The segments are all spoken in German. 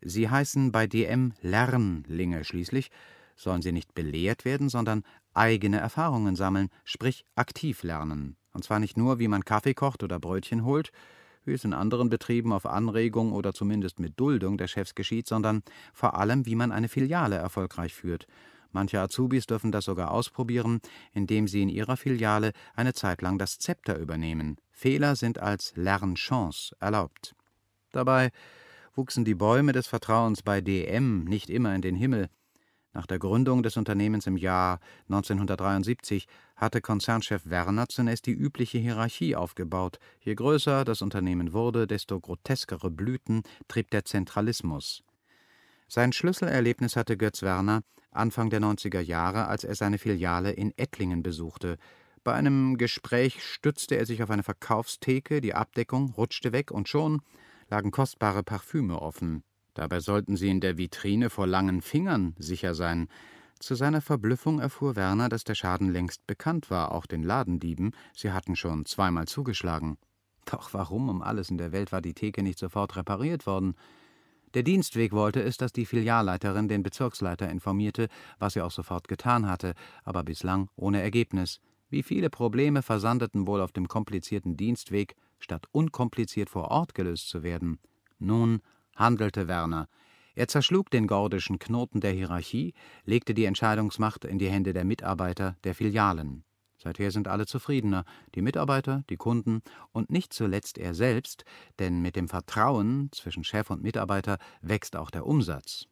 Sie heißen bei DM Lernlinge, schließlich sollen sie nicht belehrt werden, sondern eigene Erfahrungen sammeln, sprich aktiv lernen. Und zwar nicht nur, wie man Kaffee kocht oder Brötchen holt, wie es in anderen Betrieben auf Anregung oder zumindest mit Duldung der Chefs geschieht, sondern vor allem, wie man eine Filiale erfolgreich führt. Manche Azubis dürfen das sogar ausprobieren, indem sie in ihrer Filiale eine Zeit lang das Zepter übernehmen. Fehler sind als Lernchance erlaubt. Dabei wuchsen die Bäume des Vertrauens bei DM nicht immer in den Himmel. Nach der Gründung des Unternehmens im Jahr 1973 hatte Konzernchef Werner zunächst die übliche Hierarchie aufgebaut. Je größer das Unternehmen wurde, desto groteskere Blüten trieb der Zentralismus. Sein Schlüsselerlebnis hatte Götz Werner Anfang der 90er Jahre, als er seine Filiale in Ettlingen besuchte. Bei einem Gespräch stützte er sich auf eine Verkaufstheke, die Abdeckung rutschte weg und schon lagen kostbare Parfüme offen. Dabei sollten sie in der Vitrine vor langen Fingern sicher sein. Zu seiner Verblüffung erfuhr Werner, dass der Schaden längst bekannt war, auch den Ladendieben. Sie hatten schon zweimal zugeschlagen. Doch warum um alles in der Welt war die Theke nicht sofort repariert worden? Der Dienstweg wollte es, dass die Filialleiterin den Bezirksleiter informierte, was sie auch sofort getan hatte, aber bislang ohne Ergebnis. Wie viele Probleme versandeten wohl auf dem komplizierten Dienstweg, statt unkompliziert vor Ort gelöst zu werden? Nun handelte Werner. Er zerschlug den gordischen Knoten der Hierarchie, legte die Entscheidungsmacht in die Hände der Mitarbeiter der Filialen. Seither sind alle zufriedener, die Mitarbeiter, die Kunden und nicht zuletzt er selbst, denn mit dem Vertrauen zwischen Chef und Mitarbeiter wächst auch der Umsatz.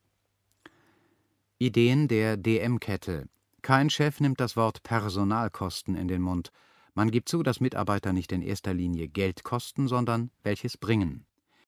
Ideen der DM-Kette. Kein Chef nimmt das Wort Personalkosten in den Mund. Man gibt zu, dass Mitarbeiter nicht in erster Linie Geld kosten, sondern welches bringen.